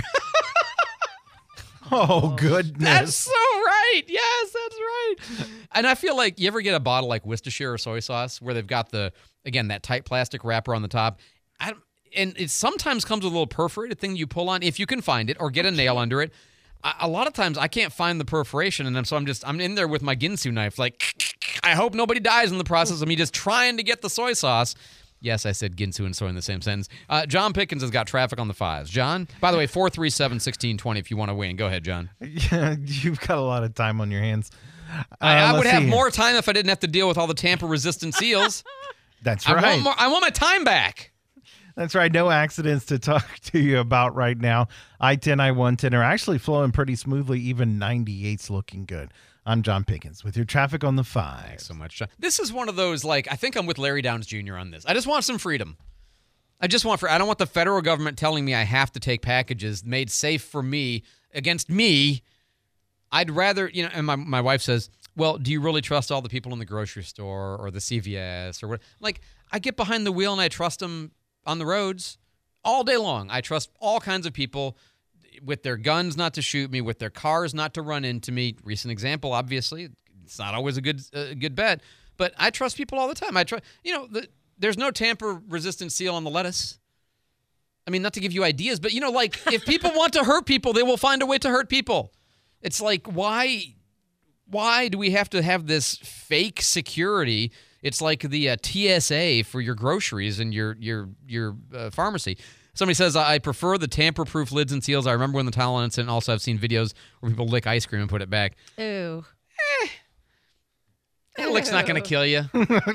Oh, goodness.
That's so right. Yes, that's right. And I feel like you ever get a bottle like Worcestershire or soy sauce where they've got the, again, that tight plastic wrapper on the top. I, and it sometimes comes with a little perforated thing you pull on if you can find it or get a nail under it. I, a lot of times I can't find the perforation, and then so I'm just, I'm in there with my Ginsu knife. Like, I hope nobody dies in the process of me just trying to get the soy sauce. Yes, I said Ginsu and soy in the same sentence. Uh, John Pickens has got traffic on the fives. John, by the way, four three seven, one six two zero if you want to weigh. Go ahead, John.
Yeah, you've got a lot of time on your hands. Uh,
I, I would
let's
have
see.
more time if I didn't have to deal with all the tamper-resistant seals.
That's
I
right.
want, more, I want my time back.
That's right. No accidents to talk to you about right now. I ten, I one ten are actually flowing pretty smoothly. Even ninety-eight's looking good. I'm John Pickens with your traffic on the five.
Thanks so much, John. This is one of those, like, I think I'm with Larry Downs Junior on this. I just want some freedom. I just want for I don't want the federal government telling me I have to take packages made safe for me against me. I'd rather, you know, and my, my wife says, well, do you really trust all the people in the grocery store or the C V S or what? Like, I get behind the wheel and I trust them on the roads all day long. I trust all kinds of people with their guns not to shoot me, with their cars not to run into me. Recent example, obviously, it's not always a good uh, good bet, but I trust people all the time. I trust, you know, the, there's no tamper-resistant seal on the lettuce. I mean, not to give you ideas, but, you know, like, if people want to hurt people, they will find a way to hurt people. It's like, why, why do we have to have this fake security? It's like the uh, T S A for your groceries and your your your uh, pharmacy. Somebody says, I prefer the tamper-proof lids and seals. I remember when the Tylenol incident. Also, I've seen videos where people lick ice cream and put it back.
Ew.
Eh. That lick's not going to kill you.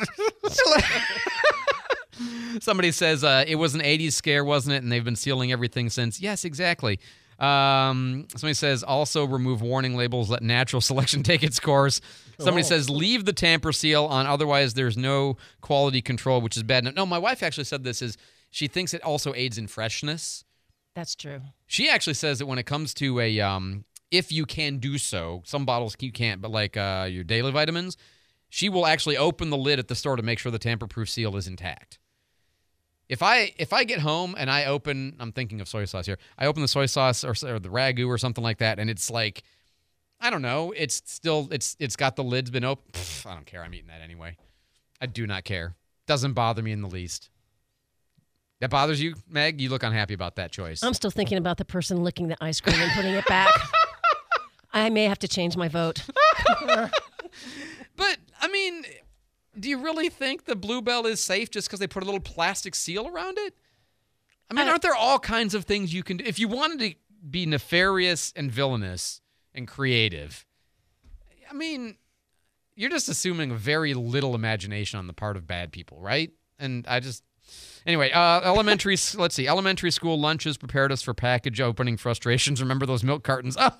Somebody says, uh, it was an eighties scare, wasn't it? And they've been sealing everything since. Yes, exactly. Um, somebody says, also remove warning labels, let natural selection take its course. Somebody
Oh.
says, leave the tamper seal on, otherwise there's no quality control, which is bad. No, my wife actually said this is, she thinks it also aids in freshness.
That's true.
She actually says that when it comes to a, um, if you can do so, some bottles you can't, but like uh, your daily vitamins, she will actually open the lid at the store to make sure the tamper-proof seal is intact. If I if I get home and I open, I'm thinking of soy sauce here, I open the soy sauce or, or the ragu or something like that, and it's like, I don't know, it's still, it's it's got the lid's been open. Pfft, I don't care. I'm eating that anyway. I do not care. Doesn't bother me in the least. That bothers you, Meg? You look unhappy about that choice.
I'm still thinking about the person licking the ice cream and putting it back. I may have to change my vote.
But, I mean, do you really think the Bluebell is safe just because they put a little plastic seal around it? I mean, aren't there all kinds of things you can do? If you wanted to be nefarious and villainous and creative, I mean, you're just assuming very little imagination on the part of bad people, right? And I just, anyway, uh, elementary, let's see, elementary school lunches prepared us for package opening frustrations. Remember those milk cartons? Oh,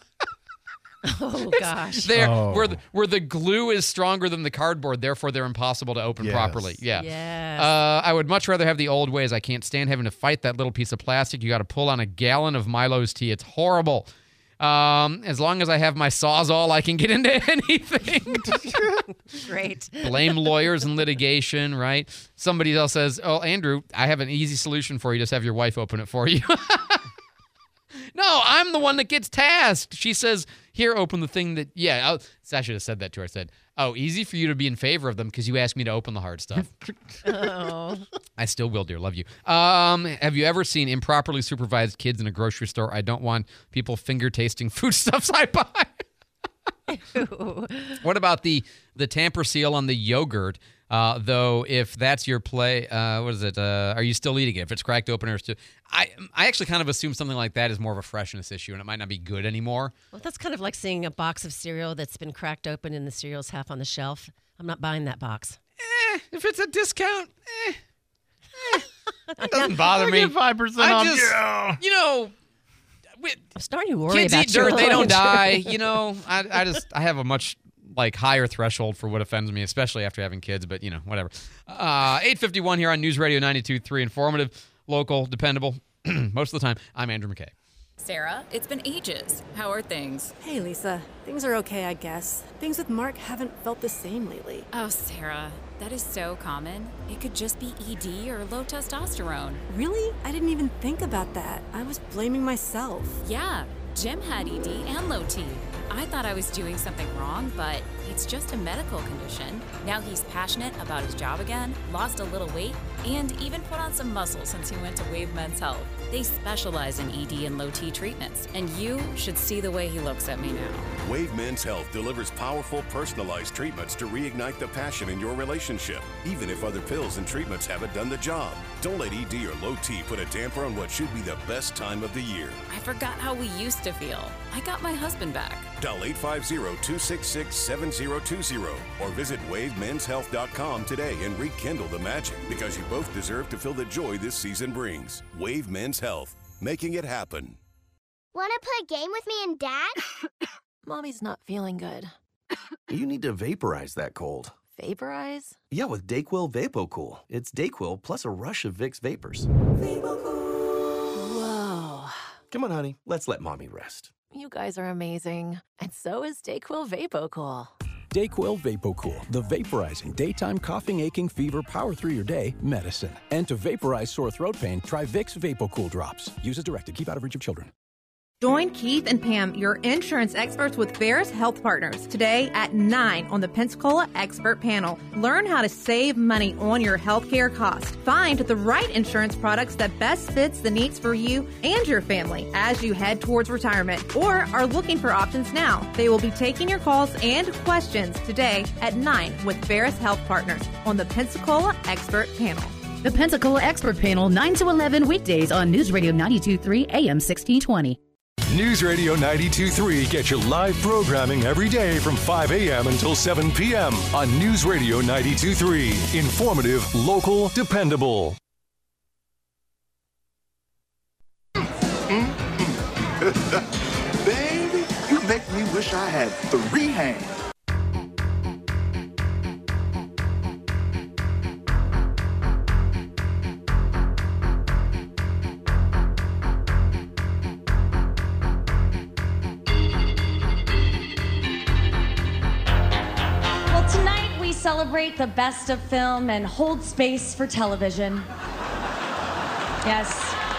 Oh, gosh.
There,
Oh.
where the, where the glue is stronger than the cardboard, therefore they're impossible to open
Yes.
properly. Yeah.
Yes.
Uh, I would much rather have the old ways. I can't stand having to fight that little piece of plastic. You got to pull on a gallon of Milo's tea. It's horrible. Um, as long as I have my Sawzall, I can get into anything.
Great.
Blame lawyers and litigation, right? Somebody else says, "Oh, Andrew, I have an easy solution for you. Just have your wife open it for you." No, I'm the one that gets tasked. She says, here, open the thing that, yeah, I, I should have said that to her. I said, oh, easy for you to be in favor of them because you asked me to open the hard stuff.
Oh.
I still will, dear. Love you. Um, have you ever seen improperly supervised kids in a grocery store? I don't want people finger tasting foodstuffs I buy. What about the the tamper seal on the yogurt? Uh, though, if that's your play, uh, what is it? Uh, are you still eating it? If it's cracked open or still, I I actually kind of assume something like that is more of a freshness issue, and it might not be good anymore.
Well, that's kind of like seeing a box of cereal that's been cracked open and the cereal's half on the shelf. I'm not buying that box.
Eh, if it's a discount, eh, eh, it doesn't bother me.
five percent
I
off.
just,
Yeah.
you know, we,
I'm starting to worry
kids
about
eat
your
dirt, they don't
lunch.
die. You know, I I just I have a much like higher threshold for what offends me, especially after having kids. But you know, whatever. Uh, eight fifty-one here on News Radio ninety-two point three, informative, local, dependable. Most of the time, I'm Andrew McKay.
Sarah, it's been ages. How are things?
Hey, Lisa. Things are okay, I guess. Things with Mark haven't felt the same lately.
Oh, Sarah, that is so common. It could just be E D or low testosterone.
Really? I didn't even think about that. I was blaming myself.
Yeah, Jim had E D and low T. I thought I was doing something wrong, but it's just a medical condition. Now he's passionate about his job again, lost a little weight, and even put on some muscle since he went to Wave Men's Health. They specialize in E D and low T treatments, and you should see the way he looks at me now.
Wave Men's Health delivers powerful, personalized treatments to reignite the passion in your relationship, even if other pills and treatments haven't done the job. Don't let E D or low T put a damper on what should be the best time of the year.
I forgot how we used to feel. I got my husband back.
Dial eight five zero, two six six, seven zero two zero or visit wave men's health dot com today and rekindle the magic, because you both deserve to feel the joy this season brings. Wave Men's Health, making it happen.
Want to play a game with me and Dad?
Mommy's not feeling good.
You need to vaporize that cold.
Vaporize?
Yeah, with Dayquil VapoCool. It's Dayquil plus a rush of Vicks vapors.
Whoa.
Come on, honey. Let's let Mommy rest.
You guys are amazing. And so is Dayquil VapoCool.
Dayquil VapoCool, the vaporizing daytime coughing, aching, fever, power through your day medicine. And to vaporize sore throat pain, try Vicks VapoCool drops. Use as directed. Keep out of reach of children.
Join Keith and Pam, your insurance experts with Ferris Health Partners, today at nine on the Pensacola Expert Panel. Learn how to save money on your healthcare costs. Find the right insurance products that best fits the needs for you and your family as you head towards retirement or are looking for options now. They will be taking your calls and questions today at nine with Ferris Health Partners on the Pensacola Expert Panel.
The Pensacola Expert Panel, nine to eleven weekdays on News Radio ninety-two point three A M sixteen twenty.
News Radio ninety-two point three gets your live programming every day from five a.m. until seven p.m. on News Radio ninety-two point three. Informative, local, dependable.
Baby, you make me wish I had three hands.
Celebrate the best of film and hold space for television. Yes.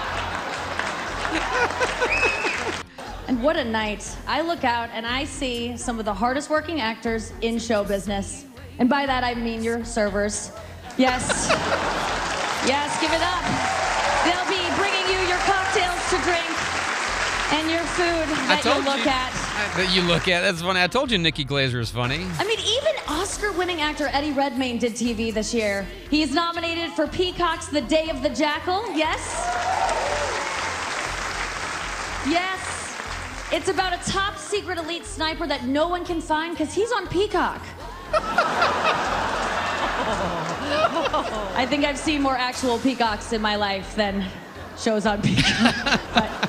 And what a night. I look out and I see some of the hardest working actors in show business. And by that I mean your servers. Yes. Yes, give it up. They'll be bringing you your cocktails to drink and your food that you look
you,
at.
I, that you look at. That's funny. I told you Nikki Glazer is funny.
I mean, even Oscar-winning actor Eddie Redmayne did T V this year. He's nominated for Peacock's The Day of the Jackal. Yes? Yes. It's about a top-secret elite sniper that no one can find because he's on Peacock. I think I've seen more actual peacocks in my life than shows on Peacock. But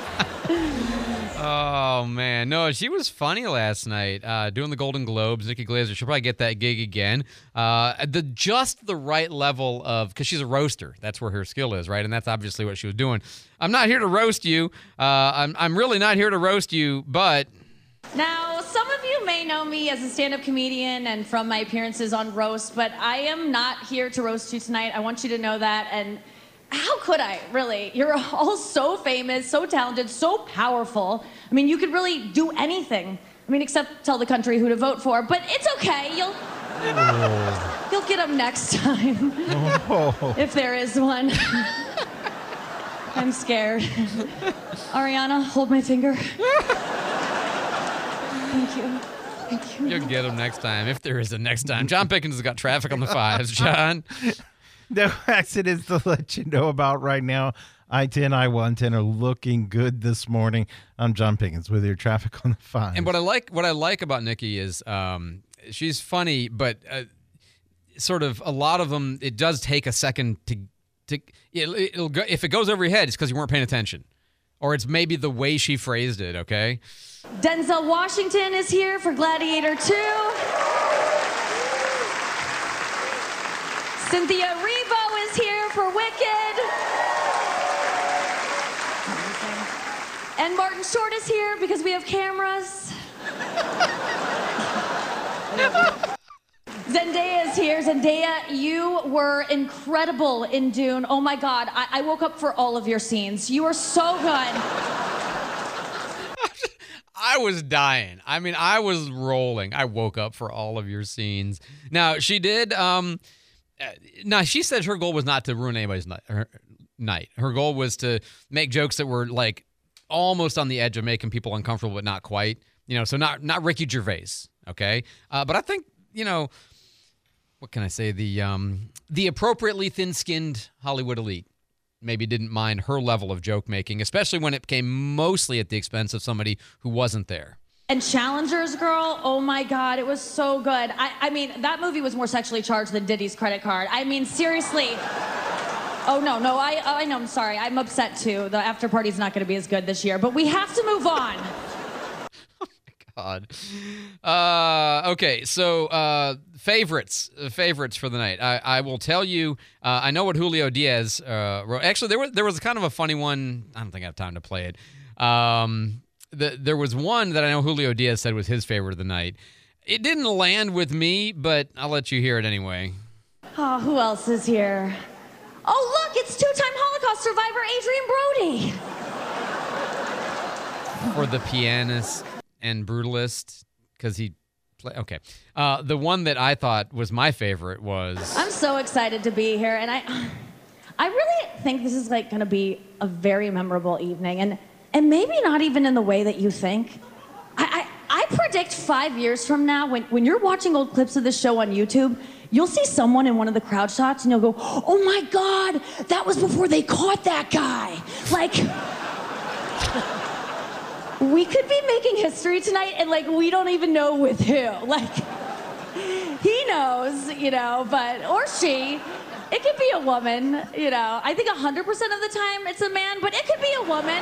Oh, man. No, she was funny last night uh, doing the Golden Globes. Nikki Glaser, she'll probably get that gig again. Uh, the Just the right level of, because she's a roaster. That's where her skill is, right? And that's obviously what she was doing. I'm not here to roast you. Uh, I'm, I'm really not here to roast you, but...
Now, some of you may know me as a stand-up comedian and from my appearances on Roast, but I am not here to roast you tonight. I want you to know that, and how could I, really? You're all so famous, so talented, so powerful. I mean, you could really do anything. I mean, except tell the country who to vote for, but it's okay. You'll, oh. you'll get them next time, oh. if there is one. I'm scared. Ariana, hold my finger. Thank you. Thank you.
You'll get them next time, if there is a next time. John Pickens has got traffic on the fives. John?
No accidents to let you know about right now. I ten, I one ten are looking good this morning. I'm John Pickens with your traffic on the five.
And what I like, what I like about Nikki is um, she's funny, but uh, sort of a lot of them, it does take a second to to it'll, it'll go, if it goes over your head, it's because you weren't paying attention, or it's maybe the way she phrased it. Okay.
Denzel Washington is here for Gladiator two. Cynthia Erivo is here for Wicked. And Martin Short is here because we have cameras. Zendaya is here. Zendaya, you were incredible in Dune. Oh my God, I, I woke up for all of your scenes. You were so good.
I was dying. I mean, I was rolling. I woke up for all of your scenes. Now, she did... Um, Uh, now, she said her goal was not to ruin anybody's night her, night. Her goal was to make jokes that were like almost on the edge of making people uncomfortable, but not quite. You know, so not not Ricky Gervais, okay? Uh, but I think, you know, what can I say? The um, the appropriately thin-skinned Hollywood elite maybe didn't mind her level of joke making, especially when it came mostly at the expense of somebody who wasn't there.
And Challengers Girl, oh my God, it was so good. I, I mean, that movie was more sexually charged than Diddy's credit card. I mean, seriously. Oh, no, no, I, I know, I'm sorry. I'm upset, too. The after party's not going to be as good this year, but we have to move on.
Oh, my God. Uh, okay, so uh, favorites, uh, favorites for the night. I, I will tell you, uh, I know what Julio Diaz uh, wrote. Actually, there was, there was kind of a funny one. I don't think I have time to play it. Um... The, there was one that I know Julio Diaz said was his favorite of the night. It didn't land with me, but I'll let you hear it anyway.
Oh, who else is here? Oh, look, it's two-time Holocaust survivor Adrian Brody.
For the pianist and brutalist, because he play, okay. Uh, the one that I thought was my favorite was...
I'm so excited to be here, and I, I really think this is like going to be a very memorable evening, and And maybe not even in the way that you think. I, I, I predict five years from now, when, when you're watching old clips of this show on YouTube, you'll see someone in one of the crowd shots and you'll go, oh my God, that was before they caught that guy. Like, we could be making history tonight and like, we don't even know with who. Like, he knows, you know, but, or she. It could be a woman, you know. I think one hundred percent of the time it's a man, but it could be a woman.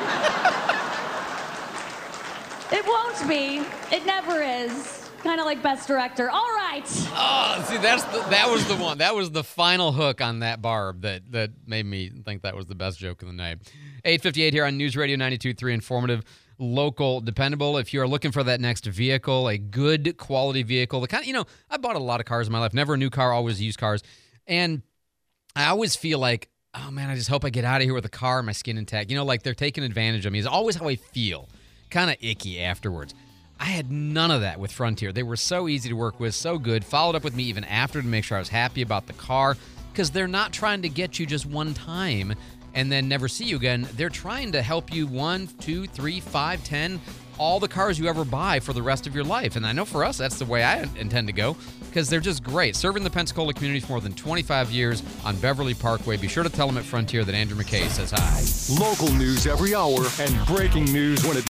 It won't be. It never is. Kind of like Best Director. All right.
Oh, see, that's the, that was the one. That was the final hook on that barb that, that made me think that was the best joke of the night. eight fifty-eight here on News Radio ninety-two point three, informative, local, dependable. If you are looking for that next vehicle, a good quality vehicle, the kind of, you know, I bought a lot of cars in my life. Never a new car, always used cars. And I always feel like, oh, man, I just hope I get out of here with a car and my skin intact. You know, like they're taking advantage of me. It's always how I feel. Kind of icky afterwards. I had none of that with Frontier. They were so easy to work with, so good. Followed up with me even after to make sure I was happy about the car, because they're not trying to get you just one time and then never see you again. They're trying to help you one, two, three, five, ten, all the cars you ever buy for the rest of your life. And I know for us, that's the way I intend to go, because they're just great. Serving the Pensacola community for more than twenty-five years on Beverly Parkway. Be sure to tell them at Frontier that Andrew McKay says hi.
Local news every hour and breaking news when it